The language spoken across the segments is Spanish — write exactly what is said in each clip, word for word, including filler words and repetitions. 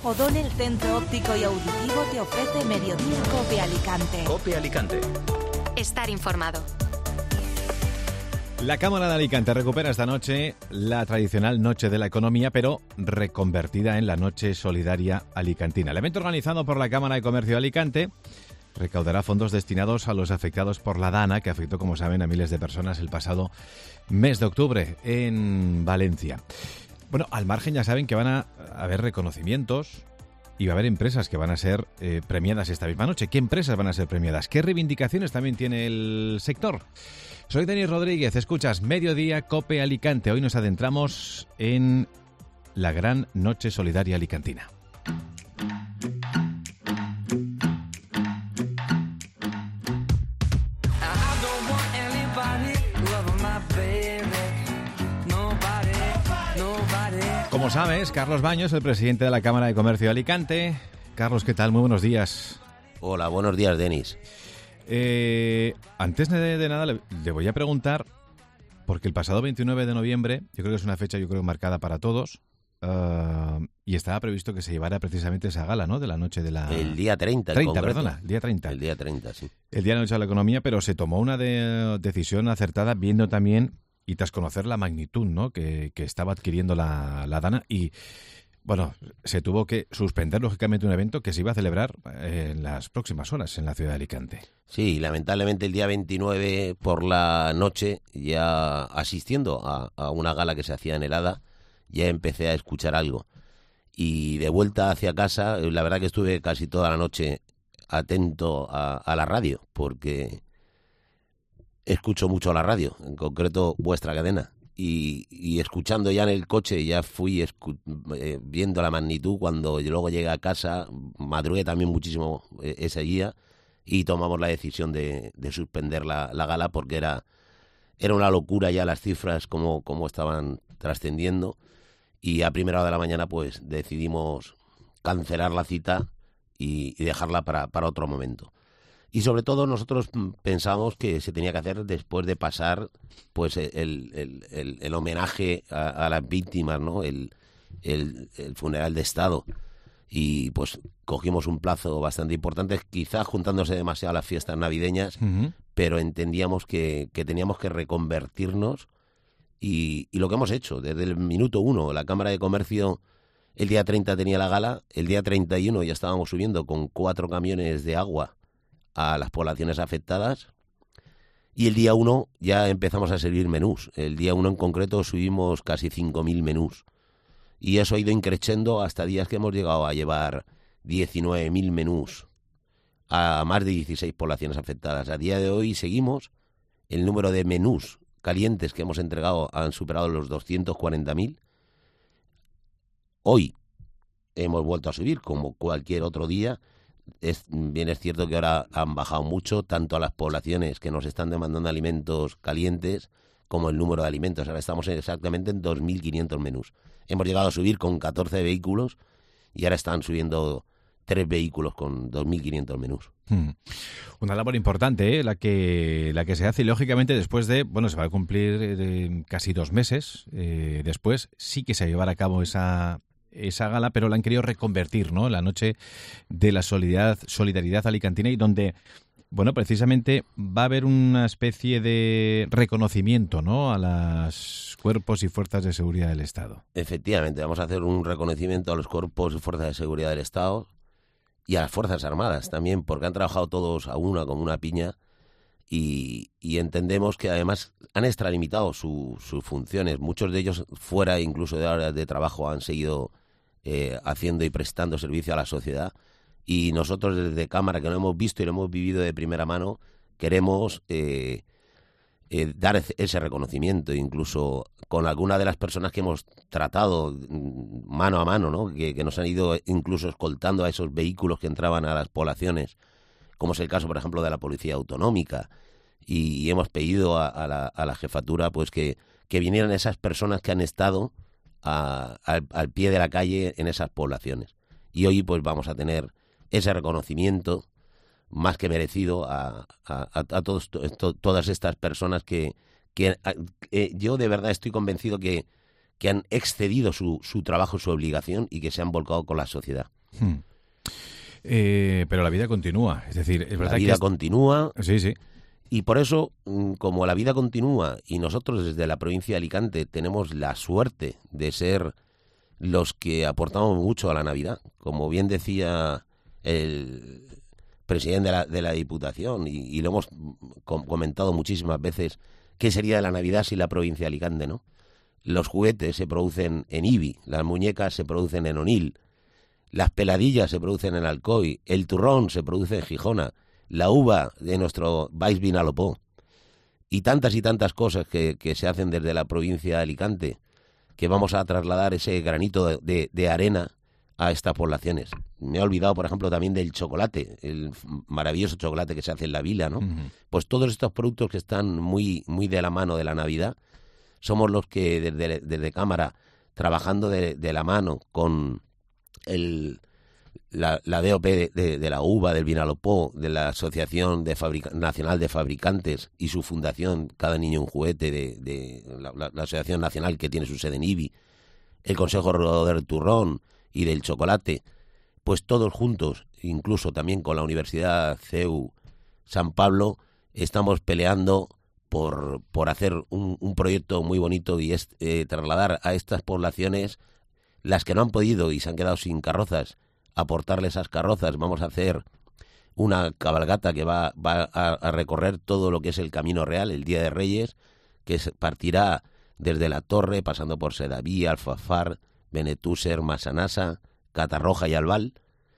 O'Donnell Centro Óptico y Auditivo te ofrece Mediodía COPE Alicante. COPE Alicante. Estar informado. La Cámara de Alicante recupera esta noche la tradicional Noche de la Economía, pero reconvertida en la Noche Solidaria Alicantina. El evento organizado por la Cámara de Comercio de Alicante recaudará fondos destinados a los afectados por la DANA, que afectó, como saben, a miles de personas el pasado mes de octubre en Valencia. Bueno, al margen ya saben que van a haber reconocimientos y va a haber empresas que van a ser eh, premiadas esta misma noche. ¿Qué empresas van a ser premiadas? ¿Qué reivindicaciones también tiene el sector? Soy Denis Rodríguez, escuchas Mediodía COPE Alicante. Hoy nos adentramos en la gran Noche Solidaria Alicantina. Como sabes, Carlos Baños, el presidente de la Cámara de Comercio de Alicante. Carlos, ¿qué tal? Muy buenos días. Hola, buenos días, Denis. Eh, antes de, de nada, le, le voy a preguntar, porque el pasado veintinueve de noviembre, yo creo que es una fecha yo creo marcada para todos, uh, y estaba previsto que se llevara precisamente esa gala, ¿no? De la noche de la... El día treinta. treinta, perdona, el día treinta. El día treinta, sí. El día de la Noche de la Economía, pero se tomó una de, decisión acertada viendo también, y tras conocer la magnitud, ¿no? que, que estaba adquiriendo la, la DANA, y... Bueno, se tuvo que suspender, lógicamente, un evento que se iba a celebrar en las próximas horas en la ciudad de Alicante. Sí, lamentablemente el día veintinueve por la noche, ya asistiendo a, a una gala que se hacía en el Hada, ya empecé a escuchar algo. Y de vuelta hacia casa, la verdad que estuve casi toda la noche atento a, a la radio, porque escucho mucho la radio, en concreto vuestra cadena. Y, y escuchando ya en el coche, ya fui escu- eh, viendo la magnitud. Cuando luego llegué a casa, madrugué también muchísimo eh, ese día y tomamos la decisión de, de suspender la, la gala, porque era, era una locura ya las cifras como, como estaban trascendiendo, y a primera hora de la mañana pues decidimos cancelar la cita y, y dejarla para, para otro momento. Y sobre todo nosotros pensamos que se tenía que hacer después de pasar pues el, el, el, el homenaje a, a las víctimas, ¿no? El, el, el funeral de Estado. Y pues cogimos un plazo bastante importante, quizás juntándose demasiado a las fiestas navideñas, uh-huh. pero entendíamos que, que teníamos que reconvertirnos y, y lo que hemos hecho desde el minuto uno. La Cámara de Comercio el día treinta tenía la gala, el día treinta y uno ya estábamos subiendo con cuatro camiones de agua a las poblaciones afectadas, y el día uno ya empezamos a servir menús. El día uno en concreto subimos casi cinco mil menús, y eso ha ido increciendo hasta días que hemos llegado a llevar diecinueve mil menús a más de dieciséis poblaciones afectadas. A día de hoy seguimos, el número de menús calientes que hemos entregado han superado los doscientos cuarenta mil. Hoy hemos vuelto a subir como cualquier otro día. Es, bien es cierto que ahora han bajado mucho, tanto a las poblaciones que nos están demandando alimentos calientes como el número de alimentos. Ahora estamos exactamente en dos mil quinientos menús. Hemos llegado a subir con catorce vehículos y ahora están subiendo tres vehículos con dos mil quinientos menús. Hmm. Una labor importante, ¿eh? la que la que se hace, y lógicamente después de, bueno, se va a cumplir eh, casi dos meses eh, después, sí que se llevará a cabo esa esa gala, pero la han querido reconvertir, ¿no? La Noche de la Solidaridad, Solidaridad Alicantina, y donde, bueno, precisamente va a haber una especie de reconocimiento, ¿no? A los cuerpos y fuerzas de seguridad del Estado. Efectivamente, vamos a hacer un reconocimiento a los cuerpos y fuerzas de seguridad del Estado y a las Fuerzas Armadas también, porque han trabajado todos a una como una piña, y, y entendemos que además han extralimitado su, sus funciones. Muchos de ellos, fuera incluso de horas de trabajo, han seguido Eh, haciendo y prestando servicio a la sociedad, y nosotros desde Cámara, que lo hemos visto y lo hemos vivido de primera mano, queremos eh, eh, dar ese reconocimiento, incluso con alguna de las personas que hemos tratado mano a mano, ¿no? que, que nos han ido incluso escoltando a esos vehículos que entraban a las poblaciones, como es el caso, por ejemplo, de la Policía Autonómica, y, y hemos pedido a, a, la, a la jefatura pues que, que vinieran esas personas que han estado A, al, al pie de la calle en esas poblaciones. Y hoy pues vamos a tener ese reconocimiento más que merecido a, a, a todos, to, todas estas personas que, que eh, yo de verdad estoy convencido que, que han excedido su, su trabajo, su obligación y que se han volcado con la sociedad. Hmm. Eh, pero la vida continúa, es decir, es verdad la vida que es... continúa. Sí, sí. Y por eso, como la vida continúa y nosotros desde la provincia de Alicante tenemos la suerte de ser los que aportamos mucho a la Navidad, como bien decía el presidente de la, de la Diputación, y, y lo hemos com- comentado muchísimas veces, ¿qué sería de la Navidad sin la provincia de Alicante, no? Los juguetes se producen en Ibi, las muñecas se producen en Onil, las peladillas se producen en Alcoy, el turrón se produce en Gijona, la uva de nuestro Baix Vinalopó, y tantas y tantas cosas que, que se hacen desde la provincia de Alicante, que vamos a trasladar ese granito de, de, de arena a estas poblaciones. Me he olvidado, por ejemplo, también del chocolate, el maravilloso chocolate que se hace en la Vila, ¿no? Uh-huh. Pues todos estos productos que están muy, muy de la mano de la Navidad, somos los que desde, desde Cámara, trabajando de, de la mano con el... La, la D O P de, de, de la uva, del Vinalopó, de la Asociación de Fabrica, Nacional de Fabricantes y su fundación, Cada Niño un Juguete, de, de la, la, la Asociación Nacional que tiene su sede en Ibi, el Consejo Rodador del Turrón y del Chocolate, pues todos juntos, incluso también con la Universidad C E U San Pablo, estamos peleando por, por hacer un, un proyecto muy bonito y es eh, trasladar a estas poblaciones, las que no han podido y se han quedado sin carrozas, aportarle esas carrozas. Vamos a hacer una cabalgata que va, va a, a recorrer todo lo que es el Camino Real, el Día de Reyes, que se partirá desde la Torre, pasando por Sedaví, Alfafar, Benetúser, Masanasa, Catarroja y Albal,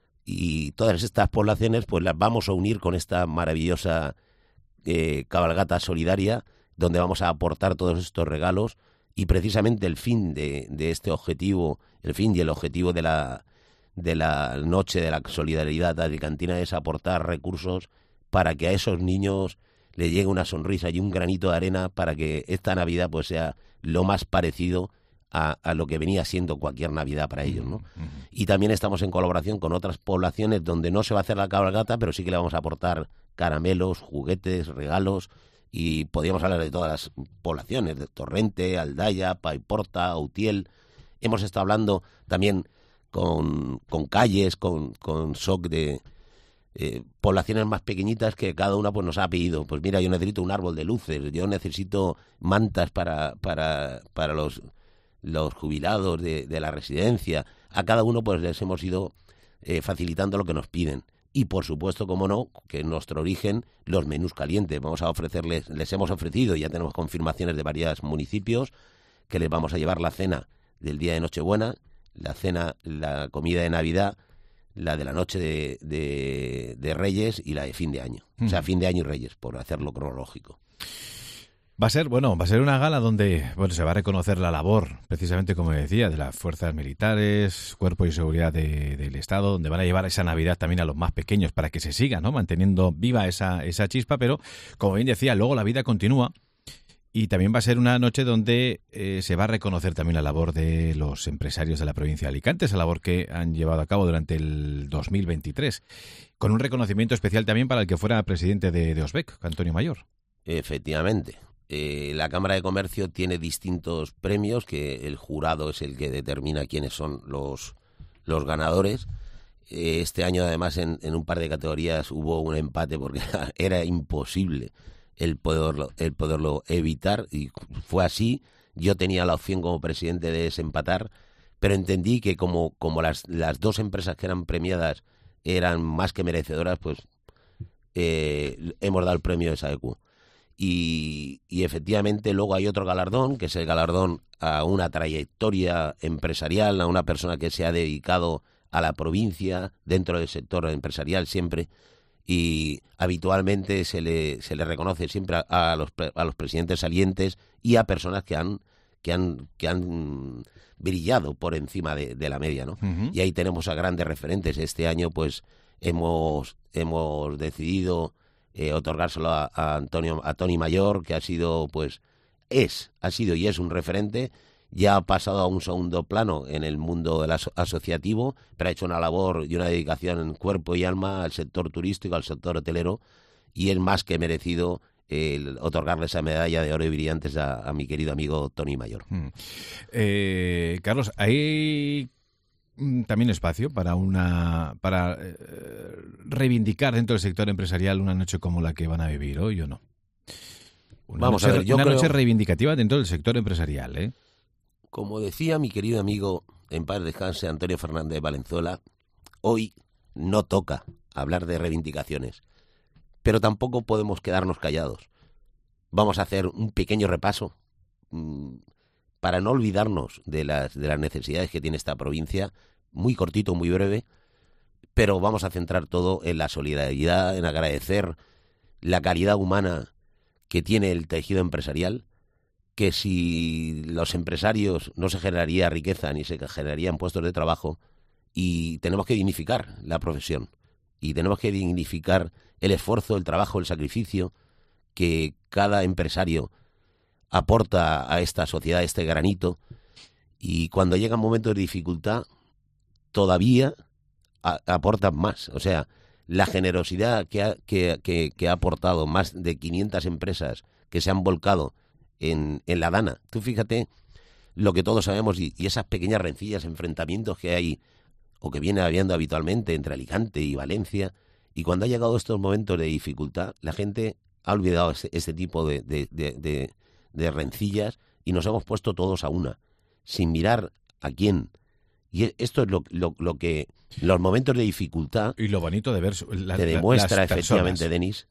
y todas estas poblaciones pues las vamos a unir con esta maravillosa eh, cabalgata solidaria, donde vamos a aportar todos estos regalos, y precisamente el fin de, de este objetivo, el fin y el objetivo de la de la noche de la solidaridad alicantina es aportar recursos para que a esos niños le llegue una sonrisa y un granito de arena para que esta Navidad pues sea lo más parecido a, a lo que venía siendo cualquier Navidad para ellos, ¿no? Uh-huh. Y también estamos en colaboración con otras poblaciones donde no se va a hacer la cabalgata, pero sí que le vamos a aportar caramelos, juguetes, regalos, y podríamos hablar de todas las poblaciones, de Torrente, Aldaya, Paiporta, Utiel. Hemos estado hablando también con, con calles, con, con S O C de eh, poblaciones más pequeñitas que cada una pues nos ha pedido, pues mira, yo necesito un árbol de luces, yo necesito mantas para para para los los jubilados de, de la residencia. A cada uno pues les hemos ido eh, facilitando lo que nos piden. Y por supuesto, como no, que en nuestro origen, los menús calientes. Vamos a ofrecerles, les hemos ofrecido, ya tenemos confirmaciones de varios municipios, que les vamos a llevar la cena del día de Nochebuena, la cena, la comida de Navidad, la de la noche de, de, de Reyes y la de fin de año. Mm. O sea, fin de año y Reyes, por hacerlo cronológico. Va a ser, bueno, va a ser una gala donde, bueno, se va a reconocer la labor, precisamente como decía, de las fuerzas militares, cuerpo y seguridad de, del Estado, donde van a llevar esa Navidad también a los más pequeños para que se siga, ¿no?, manteniendo viva esa, esa chispa, pero, como bien decía, luego la vida continúa. Y también va a ser una noche donde eh, se va a reconocer también la labor de los empresarios de la provincia de Alicante, esa labor que han llevado a cabo durante el dos mil veintitrés, con un reconocimiento especial también para el que fuera presidente de, de Osbec, Antonio Mayor. Efectivamente. Eh, la Cámara de Comercio tiene distintos premios, que el jurado es el que determina quiénes son los, los ganadores. Eh, este año, además, en, en un par de categorías hubo un empate porque era, era imposible el poderlo, el poderlo evitar, y fue así. Yo tenía la opción como presidente de desempatar, pero entendí que como, como las, las dos empresas que eran premiadas eran más que merecedoras, pues eh, hemos dado el premio de S A E C U. Y, y efectivamente luego hay otro galardón, que es el galardón a una trayectoria empresarial, a una persona que se ha dedicado a la provincia dentro del sector empresarial siempre, y habitualmente se le se le reconoce siempre a, a los a los presidentes salientes y a personas que han que han que han brillado por encima de, de la media, ¿no? Uh-huh. Y ahí tenemos a grandes referentes. Este año pues hemos hemos decidido eh, otorgárselo a, a Antonio a Tony Mayor, que ha sido pues es ha sido y es un referente. Ya ha pasado a un segundo plano en el mundo del aso- asociativo, pero ha hecho una labor y una dedicación en cuerpo y alma al sector turístico, al sector hotelero, y es más que merecido el otorgarle esa medalla de oro y brillantes a, a mi querido amigo Tony Mayor. Hmm. Eh, Carlos, ¿hay también espacio para una para eh, reivindicar dentro del sector empresarial una noche como la que van a vivir hoy o no? Una Vamos noche, a ver, yo una creo, noche reivindicativa dentro del sector empresarial, ¿eh? Como decía mi querido amigo, en paz descanse, Antonio Fernández Valenzuela, hoy no toca hablar de reivindicaciones, pero tampoco podemos quedarnos callados. Vamos a hacer un pequeño repaso mmm, para no olvidarnos de las, de las necesidades que tiene esta provincia, muy cortito, muy breve, pero vamos a centrar todo en la solidaridad, en agradecer la calidad humana que tiene el tejido empresarial, que si los empresarios no se generaría riqueza ni se generarían puestos de trabajo, y tenemos que dignificar la profesión, y tenemos que dignificar el esfuerzo, el trabajo, el sacrificio que cada empresario aporta a esta sociedad, este granito, y cuando llegan momentos de dificultad todavía a, aportan más. O sea, la generosidad que ha, que, que, que ha aportado más de quinientas empresas que se han volcado en, en la Dana. Tú fíjate lo que todos sabemos y, y esas pequeñas rencillas, enfrentamientos que hay o que viene habiendo habitualmente entre Alicante y Valencia, y cuando ha llegado estos momentos de dificultad, la gente ha olvidado este, este tipo de, de, de, de, de rencillas y nos hemos puesto todos a una, sin mirar a quién. Y esto es lo, lo, lo que los momentos de dificultad y lo bonito de ver la, te demuestra las efectivamente, personas. Denis,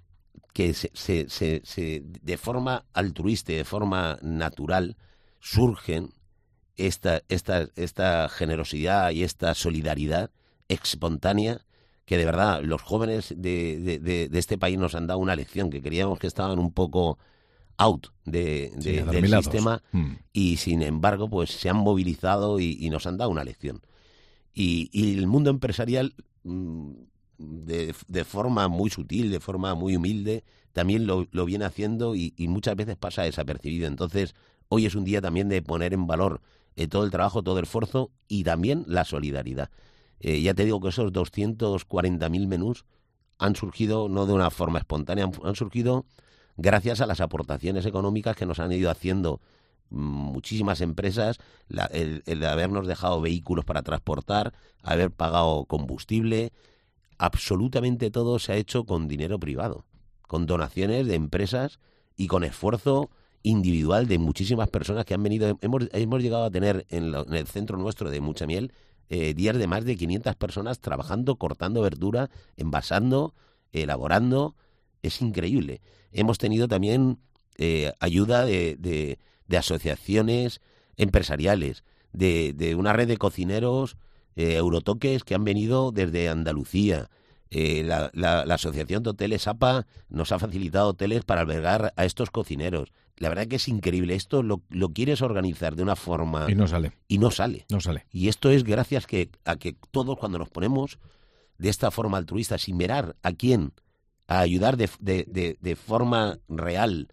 que se, se, se, se, de forma altruista, de forma natural, surgen esta, esta, esta generosidad y esta solidaridad espontánea que de verdad los jóvenes de, de, de, de este país nos han dado una lección, que creíamos que estaban un poco out de, de, sí, del sistema mm. y sin embargo pues se han movilizado y, y nos han dado una lección. Y, y el mundo empresarial mmm, de, de forma muy sutil, de forma muy humilde, también lo, lo viene haciendo y, y muchas veces pasa desapercibido. Entonces hoy es un día también de poner en valor eh, todo el trabajo, todo el esfuerzo y también la solidaridad. Eh, ya te digo que esos doscientos cuarenta mil menús han surgido no de una forma espontánea, han, han surgido gracias a las aportaciones económicas que nos han ido haciendo muchísimas empresas, la, el, el de habernos dejado vehículos para transportar, haber pagado combustible, absolutamente todo se ha hecho con dinero privado, con donaciones de empresas y con esfuerzo individual de muchísimas personas que han venido. Hemos, hemos llegado a tener en, lo, en el centro nuestro de Muchamiel eh, días de más de quinientas personas trabajando, cortando verdura, envasando, elaborando. Es increíble. Hemos tenido también eh, ayuda de, de, de asociaciones empresariales, de, de una red de cocineros eh, eurotoques que han venido desde Andalucía. Eh, la, la, la Asociación de Hoteles A P A nos ha facilitado hoteles para albergar a estos cocineros. La verdad que es increíble. Esto lo, lo quieres organizar de una forma... Y no sale. Y no sale. No sale. Y esto es gracias que, a que todos cuando nos ponemos de esta forma altruista, sin mirar a quién, a ayudar de, de, de, de forma real,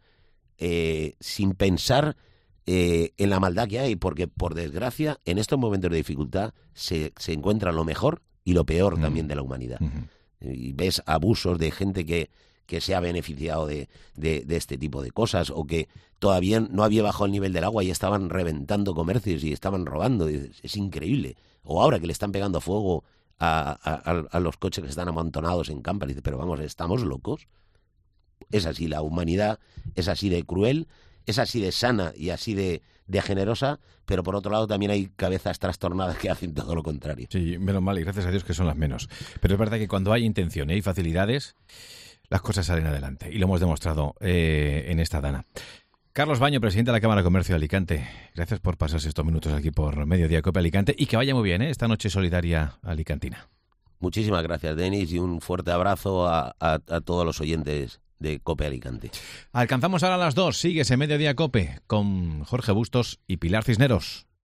eh, sin pensar eh, en la maldad que hay, porque por desgracia en estos momentos de dificultad se, se encuentra lo mejor y lo peor mm. también de la humanidad. Mm-hmm. Y ves abusos de gente que, que se ha beneficiado de, de, de este tipo de cosas o que todavía no había bajado el nivel del agua y estaban reventando comercios y estaban robando. Es increíble. O ahora que le están pegando fuego A, a, a los coches que están amontonados en camper. Dice, pero vamos, ¿estamos locos? Es así la humanidad, es así de cruel, es así de sana y así de, de generosa, pero por otro lado también hay cabezas trastornadas que hacen todo lo contrario. Sí, menos mal y gracias a Dios que son las menos. Pero es verdad que cuando hay intención y hay facilidades, las cosas salen adelante y lo hemos demostrado eh, en esta Dana. Carlos Baño, presidente de la Cámara de Comercio de Alicante. Gracias por pasarse estos minutos aquí por Mediodía Cope Alicante y que vaya muy bien, ¿eh? Esta noche solidaria alicantina. Muchísimas gracias, Denis, y un fuerte abrazo a, a, a todos los oyentes de Cope Alicante. Alcanzamos ahora las dos. Sigues en Mediodía Cope con Jorge Bustos y Pilar Cisneros.